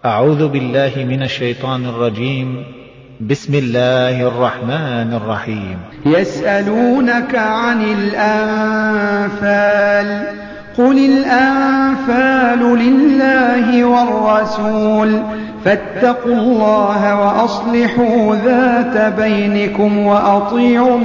أعوذ بالله من الشيطان الرجيم. بسم الله الرحمن الرحيم. يسألونك عن الأنفال قل الأنفال لله والرسول فاتقوا الله وأصلحوا ذات بينكم وأطيعوا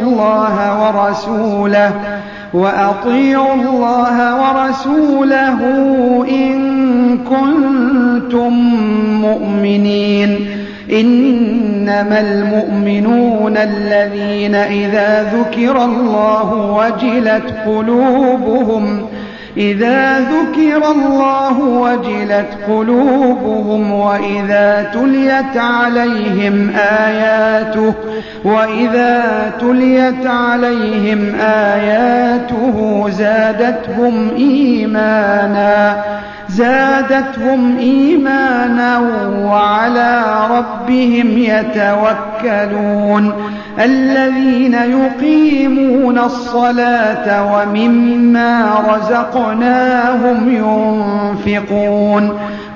الله ورسوله إن كنتم مؤمنين. إنما المؤمنون الذين إذا ذكر الله وجلت قلوبهم وإذا تليت عليهم آياته زادتهم إيمانا وعلى ربهم يتوكلون. الذين يقيمون الصلاة ومما رزقناهم ينفقون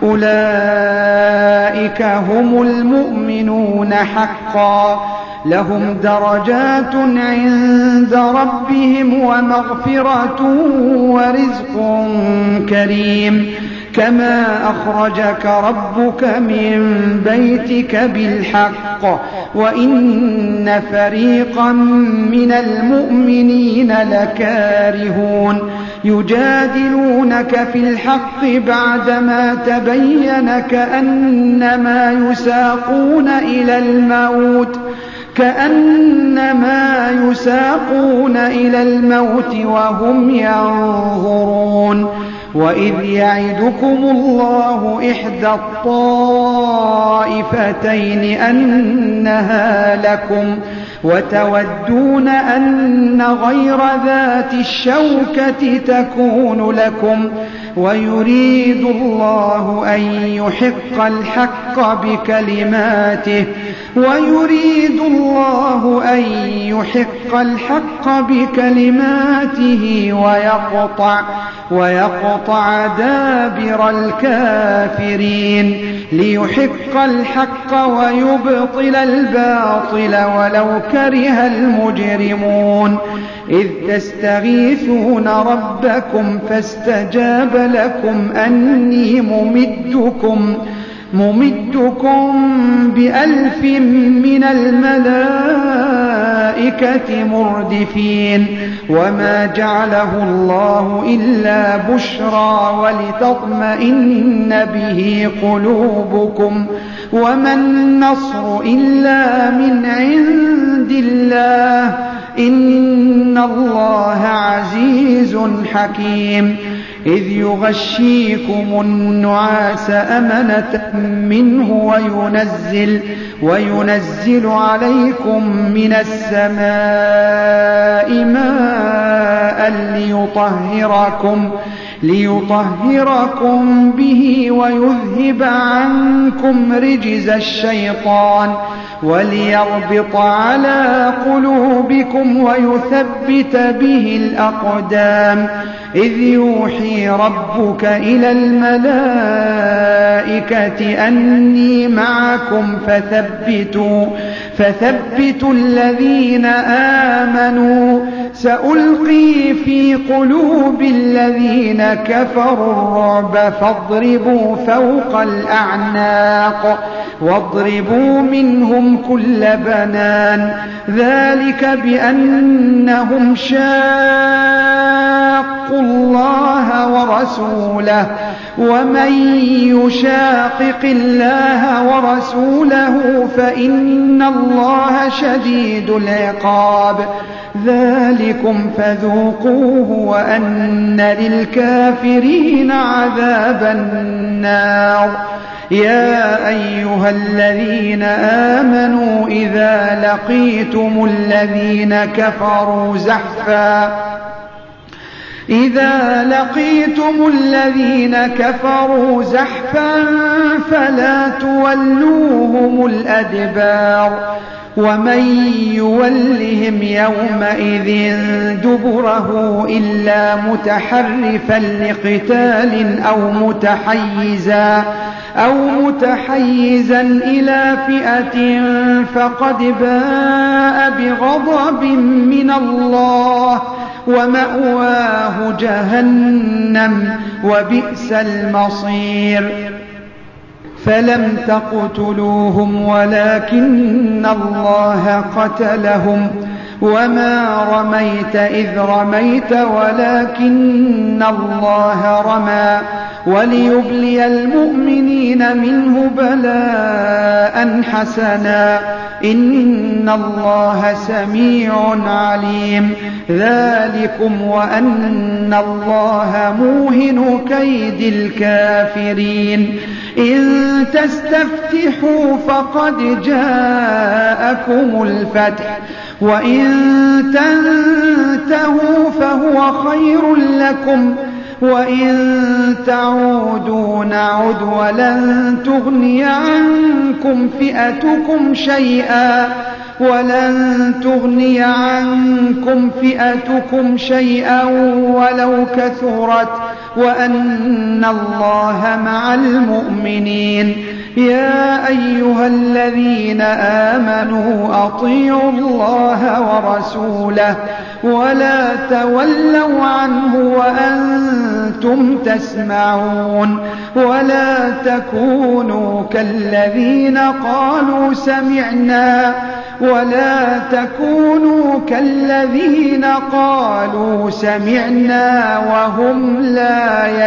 أولئك هم المؤمنون حقا لهم درجات عند ربهم ومغفرة ورزق كريم. كما أخرجك ربك من بيتك بالحق وإن فريقا من المؤمنين لكارهون. يجادلونك في الحق بعدما تبين كأنما يساقون إلى الموت وهم ينظرون. وإذ يعدكم الله إحدى الطائفتين أنها لكم وتودون أن غير ذات الشوكة تكون لكم ويريد الله أن يحق الحق بكلماته ويقطع دابر الكافرين ليحق الحق ويبطل الباطل ولو كره المجرمون. إذ تستغيثون ربكم فاستجاب لكم أني ممدكم ب1000 من الملائكة مردفين. وما جعله الله إلا بشرى ولتطمئن به قلوبكم وما النصر إلا من عند الله إن الله عزيز حكيم. إذ يغشيكم النعاس أمنة منه وينزل عليكم من السماء ماء ليطهركم به ويذهب عنكم رجز الشيطان وليربط على قلوبكم ويثبت به الأقدام. إذ يوحي ربك إلى الملائكة أني معكم فثبتوا الذين آمنوا سألقي في قلوب الذين كفروا الرعب فاضربوا فوق الأعناق واضربوا منهم كل بنان. ذلك بأنهم شاقوا الله ورسوله ومن يشاقق الله ورسوله فإن الله شديد العقاب. ذلكم فذوقوه وأن للكافرين عذاب النار. يا أيها الذين آمنوا إذا لقيتم الذين كفروا زحفا فلا تولوهم الأدبار ومن يولهم يومئذ دبره إلا متحرفا لقتال أو متحيزا إلى فئة فقد باء بغضب من الله ومأواه جهنم وبئس المصير فلم تقتلوهم ولكن الله قتلهم وما رميت إذ رميت ولكن الله رمى وليبلي المؤمنين منه بلاء حسنا إن الله سميع عليم ذلكم وأن الله موهن كيد الكافرين إن تستفتحوا فقد جاءكم الفتح وإن تنتهوا فهو خير لكم وإن تعودوا نعد ولن تغني عنكم فئتكم شيئا ولو كثرت وأن الله مع المؤمنين يا أيها الذين آمنوا أطيعوا الله ورسوله ولا تولوا عنه وأنتم تسمعون ولا تكونوا كالذين قالوا سمعنا وهم لا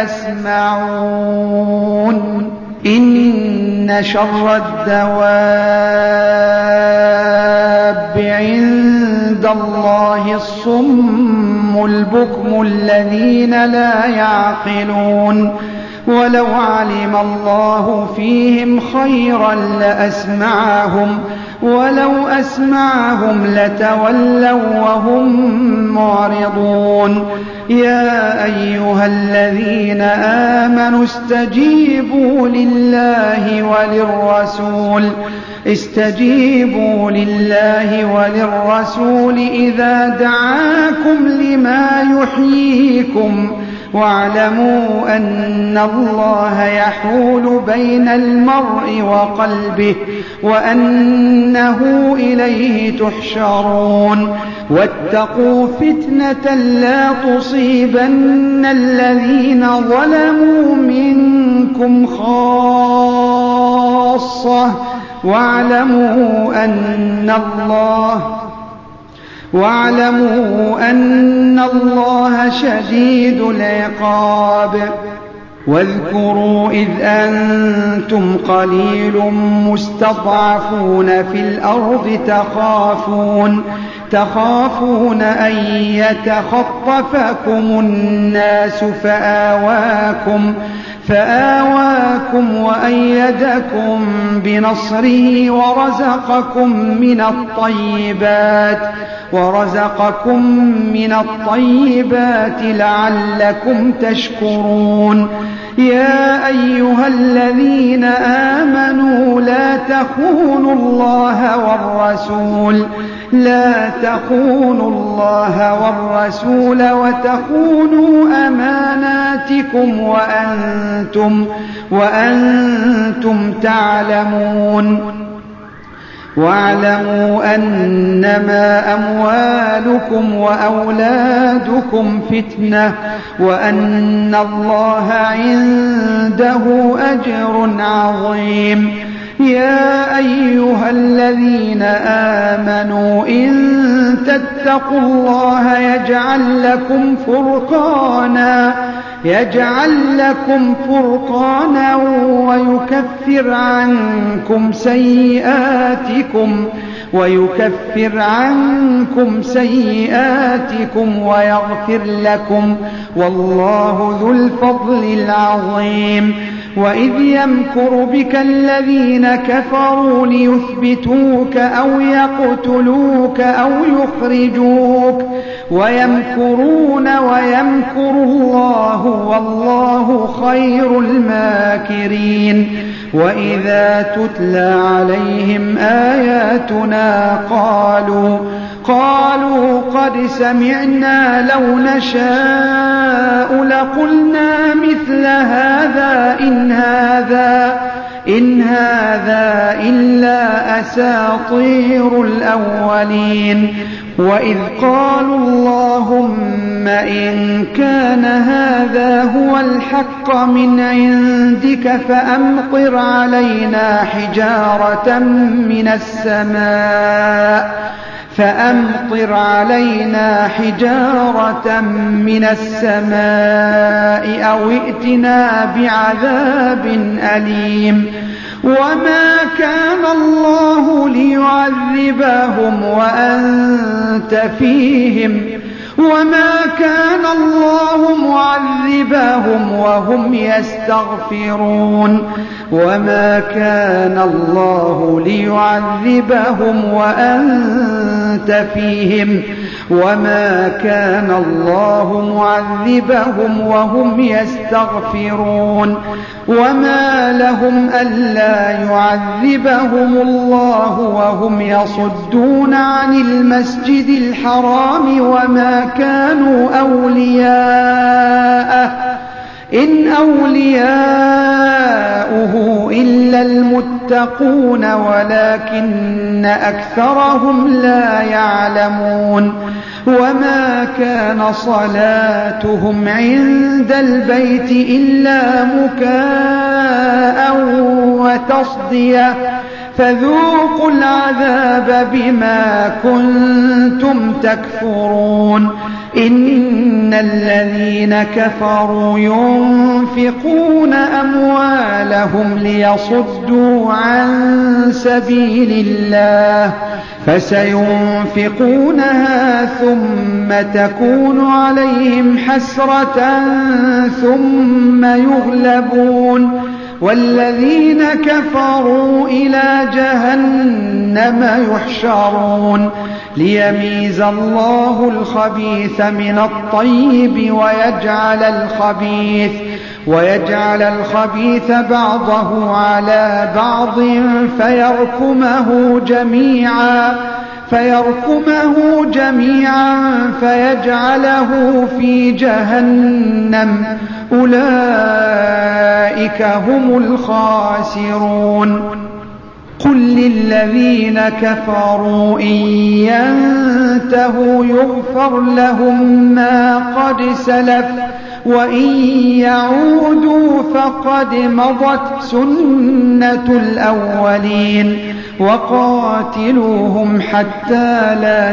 يسمعون إن شر الدواب عند الله الصم البكم الذين لا يعقلون ولو علم الله فيهم خيرا لأسمعهم ولو أسمعهم لتولوا وهم معرضون يا أيها الذين آمنوا استجيبوا لله وللرسول إذا دعاكم لما يحييكم واعلموا أن الله يحول بين المرء وقلبه وأنه إليه تحشرون واتقوا فتنة لا تصيبن الذين ظلموا منكم خاصة واعلموا أن الله شديد العقاب واذكروا إذ أنتم قليل مستضعفون في الأرض تخافون أن يتخطفكم الناس فآواكم وأيدكم بنصره ورزقكم من الطيبات لعلكم تشكرون يا أيها الذين آمنوا لا تخونوا الله والرسول وتخونوا أماناتكم وأنتم تعلمون واعلموا أنما أموالكم وأولادكم فتنة وأن الله عنده أجر عظيم يا أيها الذين آمنوا إن تتقوا الله يجعل لكم فرقانا ويكفر عنكم سيئاتكم ويغفر لكم والله ذو الفضل العظيم وإذ يمكر بك الذين كفروا ليثبتوك أو يقتلوك أو يخرجوك ويمكرون ويمكر الله والله خير الماكرين وإذا تتلى عليهم آياتنا قالوا قد سمعنا لو نشاء لقلنا مثل هذا إن هذا إلا أساطير الأولين وإذ قالوا اللهم إن كان هذا هو الحق من عندك فأمطر علينا حجارة من السماء أو ائتنا بعذاب أليم وما كان الله ليعذبهم وأنت فيهم وما كان الله معذبهم وهم يستغفرون وما كان الله ليعذبهم وأنت فيهم وما كان الله معذبهم وهم يستغفرون وما لهم ألا يعذبهم الله وهم يصدون عن المسجد الحرام وما كانوا أولياءه إن أولياؤه إلا المتقون ولكن أكثرهم لا يعلمون وما كان صلاتهم عند البيت إلا مكاء وتصدية فذوقوا العذاب بما كنتم تكفرون إن الذين كفروا ينفقون أموالهم ليصدوا عن سبيل الله فسينفقونها ثم تكون عليهم حسرة ثم يغلبون والذين كفروا إلى جهنم يحشرون ليميز الله الخبيث من الطيب ويجعل الخبيث بعضه على بعض فيركمه جميعا فيجعله في جهنم أولئك هم الخاسرون قل للذين كفروا إن ينتهوا يغفر لهم ما قد سلف وإن يعودوا فقد مضت سنة الأولين وقاتلوهم حتى لا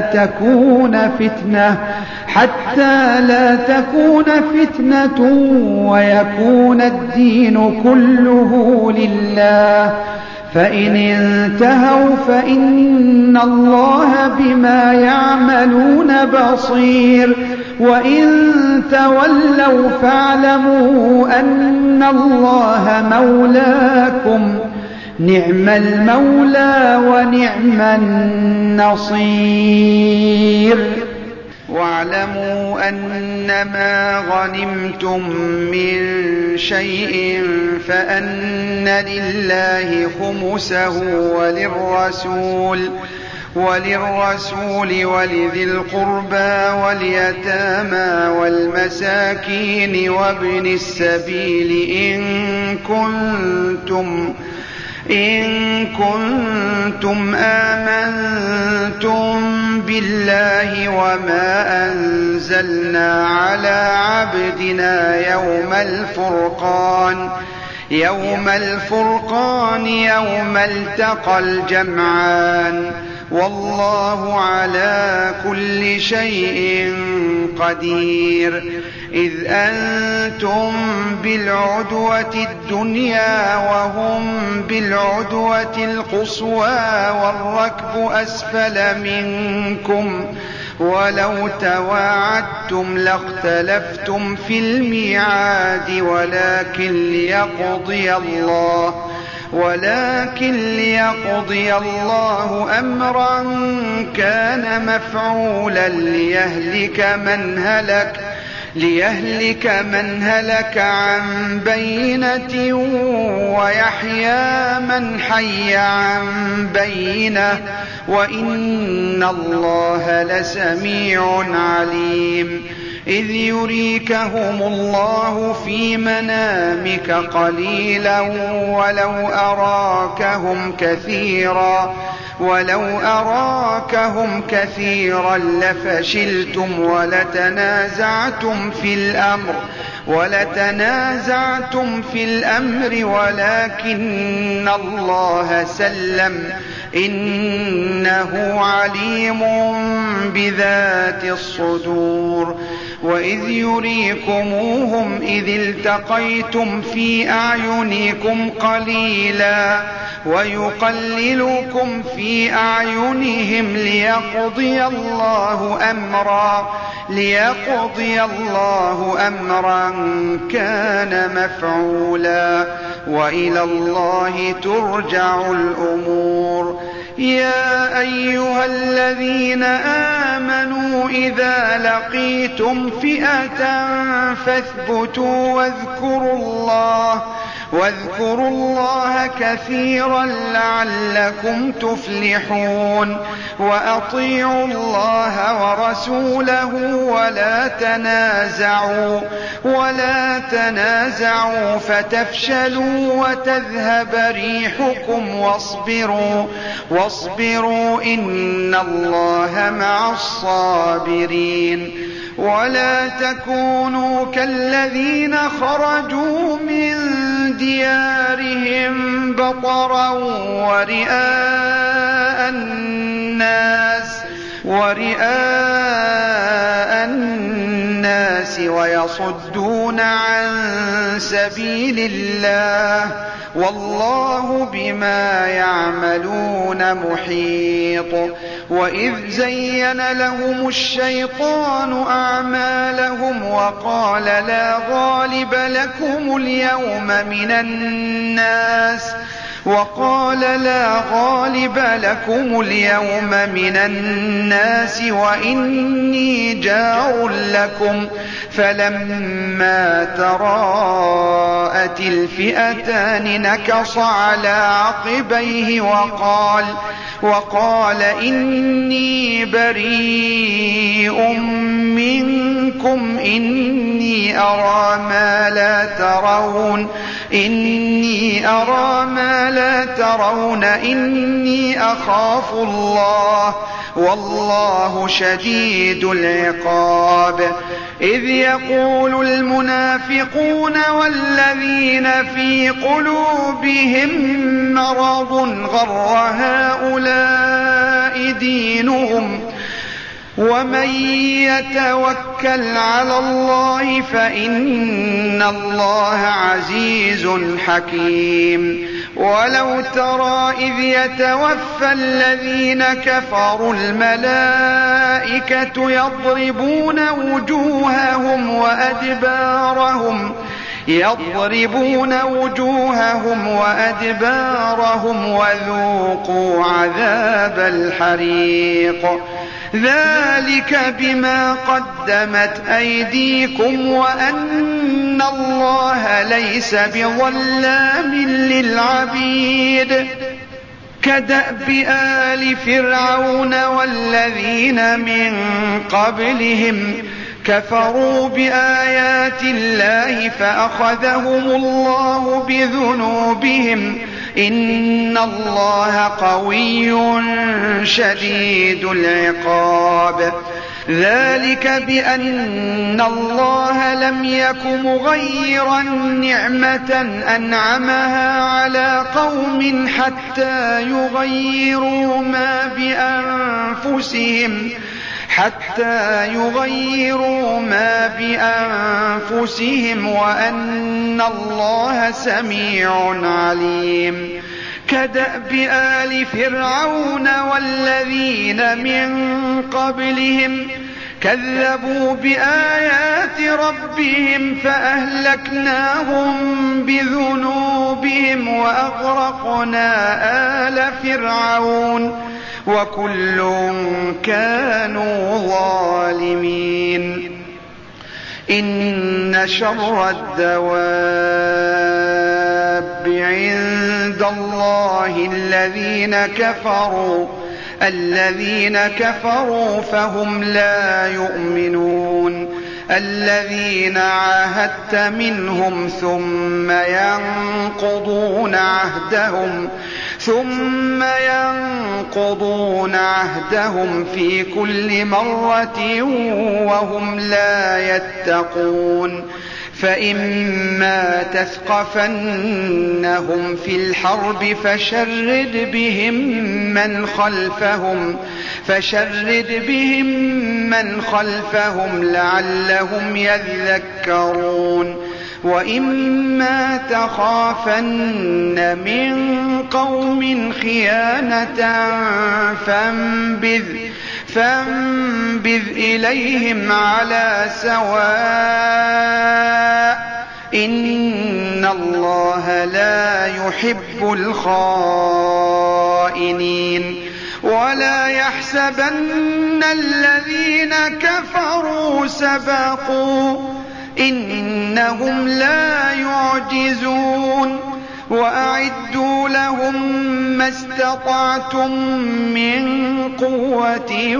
تكون فتنة ويكون الدين كله لله فإن انتهوا فإن الله بما يعملون بصير وإن تولوا فاعلموا أن الله مولاكم نعم المولى ونعم النصير واعلموا أنما غنمتم من شيء فأن لله خمسه وللرسول ولذي القربى واليتامى والمساكين وابن السبيل إن كنتم آمنتم بالله وما أنزلنا على عبدنا يوم الفرقان يوم التقى الجمعان والله على كل شيء قدير إذ أنتم بالعدوة الدنيا وهم بالعدوة القصوى والركب أسفل منكم ولو تواعدتم لاختلفتم في الميعاد ولكن ليقضي الله أمرا كان مفعولا ليهلك من هلك عن بينة ويحيى من حي عن بينة وإن الله لسميع عليم إذ يريكهم الله في منامك قليلا ولو أراكهم كثيرا لفشلتم ولتنازعتم في الأمر ولكن الله سلم إنه عليم بذات الصدور وإذ يريكموهم إذ التقيتم في أعينكم قليلا ويقللكم في أعينهم ليقضي الله أمرا كان مفعولا وإلى الله ترجع الأمور يا أيها الذين آمنوا إذا لقيتم فئة فاثبتوا واذكروا الله كثيرا لعلكم تفلحون وأطيعوا الله ورسوله ولا تنازعوا فتفشلوا وتذهب ريحكم واصبروا إن الله مع الصابرين ولا تكونوا كالذين خرجوا من ديارهم بطرا ورئاء الناس ويصدون عن سبيل الله والله بما يعملون محيط وإذ زين لهم الشيطان أعمالهم وقال لا غالب لكم اليوم من الناس وإني جار لكم فلما تراءت الفئتان نكص على عقبيه وقال إني بريء منكم إني أرى ما لا ترون إني أخاف الله والله شديد العقاب إذ يقول المنافقون والذين في قلوبهم مرض غر هؤلاء دينهم ومن يتوكل على الله فإن الله عزيز حكيم ولو ترى إذ يتوفى الذين كفروا الملائكة يضربون وجوههم وأدبارهم وذوقوا عذاب الحريق ذلك بما قدمت أيديكم وأن الله ليس بظلام للعبيد كدأب آل فرعون والذين من قبلهم كفروا بآيات الله فأخذهم الله بذنوبهم إن الله قوي شديد العقاب ذلك بأن الله لم يك مغيرا نعمة أنعمها على قوم حتى يغيروا ما بأنفسهم وأن الله سميع عليم كدأب آل فرعون والذين من قبلهم كذبوا بآيات ربهم فأهلكناهم بذنوبهم وأغرقنا آل فرعون وكل كانوا ظالمين إن شر الدواب عند الله الذين كفروا فهم لا يؤمنون الذين عاهدت منهم ثم ينقضون عهدهم في كل مرة وهم لا يتقون فإما تثقفنهم في الحرب فشرد بهم من خلفهم لعلهم يذكرون وإما تخافن من قوم خيانة فانبذ إليهم على سواء إن الله لا يحب الخائنين ولا يحسبن الذين كفروا سبقوا إنهم لا يعجزون وأعدوا لهم ما استطعتم من قوة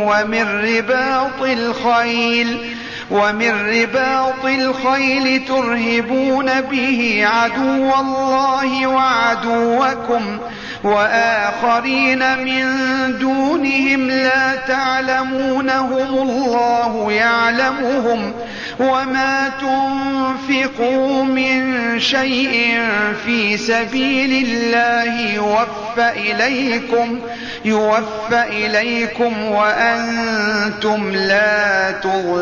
ومن رباط الخيل ترهبون به عدو الله وعدوكم وآخرين من دونهم لا تعلمونهم الله يعلمهم وما تنفقوا من شيء في سبيل الله يوفى إليكم وأنتم لا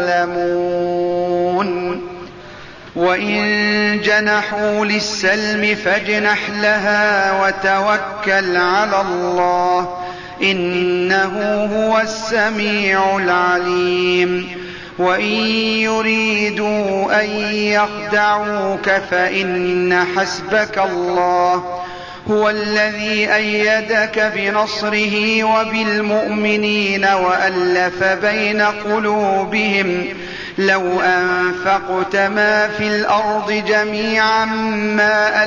تظلمون وإن جنحوا للسلم فاجنح لها وتوكل على الله إنه هو السميع العليم وإن يريدوا أن يخدعوك فإن حسبك الله هو الذي أيدك بنصره وبالمؤمنين وألف بين قلوبهم لو أنفقت ما في الأرض جميعا ما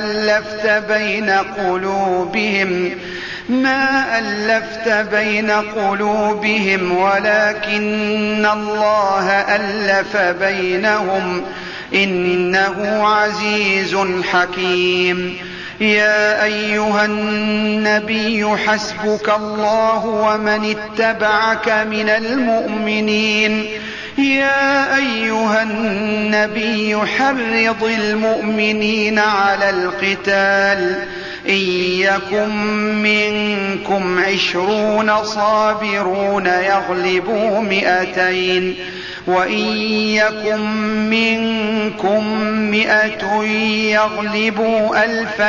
ألفت بين قلوبهم ولكن الله ألف بينهم إنه عزيز حكيم يا أيها النبي حسبك الله ومن اتبعك من المؤمنين يا أيها النبي حرض المؤمنين على القتال إن يكن منكم 20 صابرون يغلبوا 200 وإن يكن منكم 100 يغلبوا 1000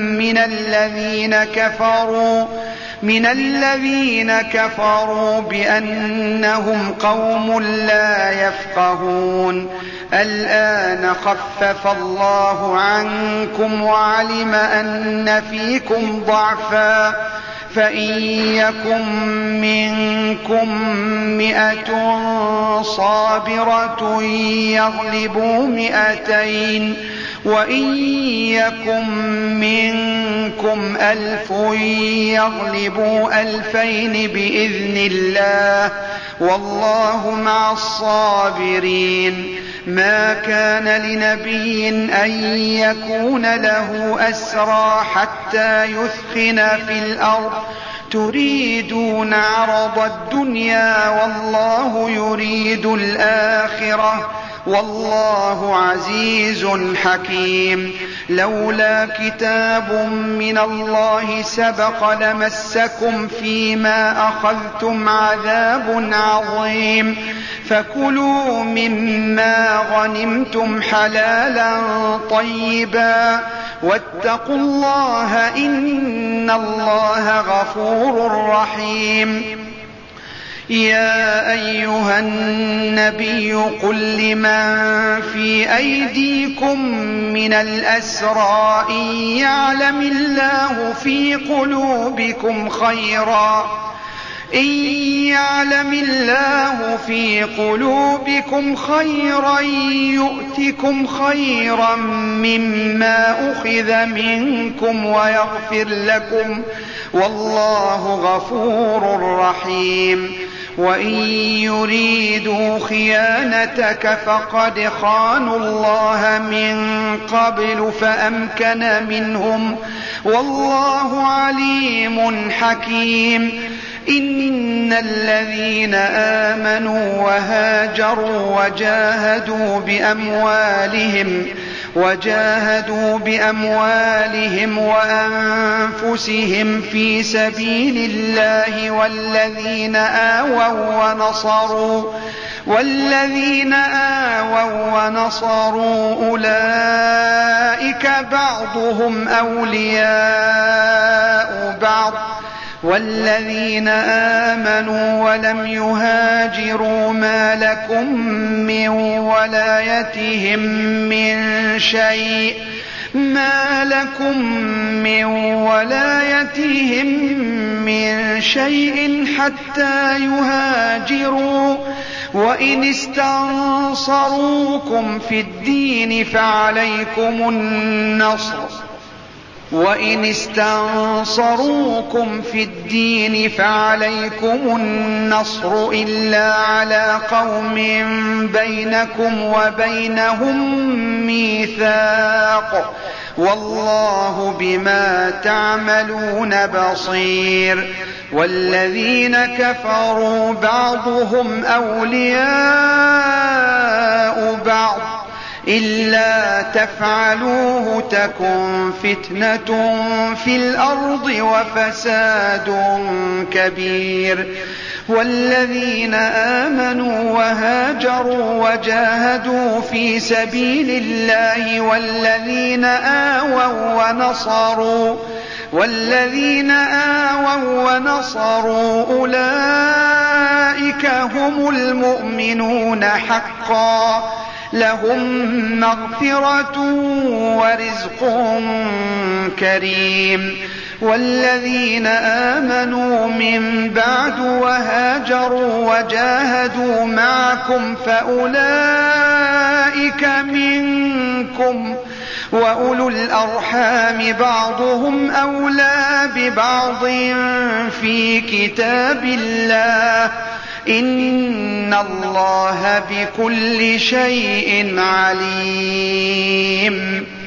من الذين كفروا بأنهم قوم لا يفقهون الآن خفف الله عنكم وعلم أن فيكم ضعفا فإن يكن منكم 100 صابرة يغلبوا 200 وإن يكن منكم 1000 يغلبوا 2000 بإذن الله والله مع الصابرين ما كان لنبي أن يكون له أسرى حتى يثخن في الأرض تريدون عرض الدنيا والله يريد الآخرة والله عزيز حكيم لولا كتاب من الله سبق لمسكم فيما أخذتم عذاب عظيم فكلوا مما غنمتم حلالا طيبا واتقوا الله إن الله غفور رحيم يا أيها النبي قل لمن في أيديكم من الأسرى إن يعلم الله في قلوبكم خيرا يؤتكم خيرا مما أخذ منكم ويغفر لكم والله غفور رحيم وإن يريدوا خيانتك فقد خانوا الله من قبل فأمكن منهم والله عليم حكيم إن الذين آمنوا وهاجروا وجاهدوا بأموالهم وأنفسهم في سبيل الله والذين آووا ونصروا أولئك بعضهم أولياء بعض والذين آمنوا ولم يهاجروا ما لكم من ولايتهم من شيء حتى يهاجروا وإن استنصروكم في الدين فعليكم النصر إلا على قوم بينكم وبينهم ميثاق والله بما تعملون بصير والذين كفروا بعضهم أولياء بعض إلا تفعلوه تكن فتنة في الأرض وفساد كبير والذين آمنوا وهاجروا وجاهدوا في سبيل الله والذين آووا ونصروا أولئك هم المؤمنون حقا لهم مغفرة ورزق كريم والذين آمنوا من بعد وهاجروا وجاهدوا معكم فأولئك منكم وأولو الأرحام بعضهم أولى ببعض في كتاب الله إن الله بكل شيء عليم